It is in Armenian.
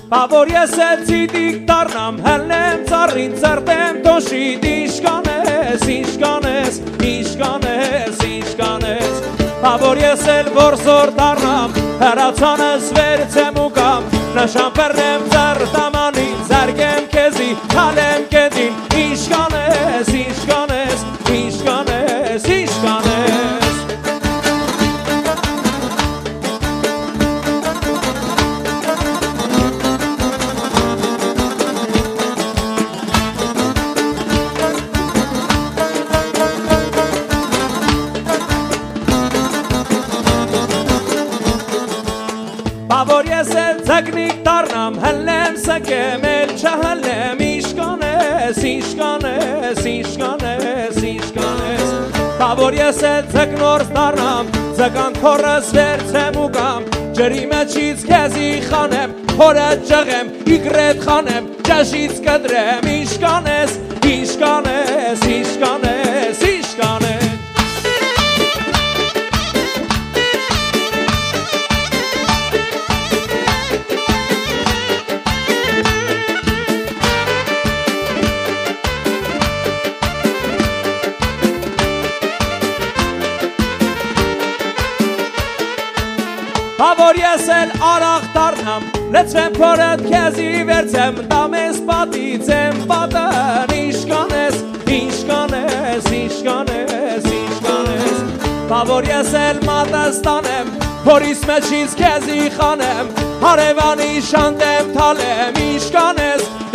Բավոր ես էլ ծիտիկ դառնամ, հելնեմ ծառին ծրտեմ տոշիտ, ինչ կանես, ինչ կանես, ինչ կանես, ինչ կանես Բավոր ես էլ որսոր դառնամ, հրացանս վերցեմ ու կամ Նշան պերնեմ ծրտամանին, զարգեմ կեզի, հալեմ կետին Ինչ կանես, ինչ կանես, ինչ կանես, ինչ կանես Բավոր ես էլ ձգնիկ դառնամ, հլնեմ սկեմ էլ չհլնեմ Ինչ կանես, ինչ կանես, ինչ կանես, ինչ կանես Բավոր ես էլ ձգնորս դառնամ, ձգան քորս վերցեմ ու կամ Ջրի մեջից քեզի խանեմ, հորը ջղեմ, իգրետ խանեմ Ճաշից կդրեմ, ինչ կանես, ինչ կանես, ինչ կանես, ինչ կանես Բավոր ես էլ արաղ դառնամ, լեցվեմ փորդ քեզի վերցեմ, դամես պատիցեմ պատն, ինչ կանես, ինչ կանես, ինչ կանես, ինչ կանես Բավոր ես էլ մատս տանեմ, փորիս մեջից քեզի խանեմ, հարևանի շանտեմ թալեմ, ինչ կանես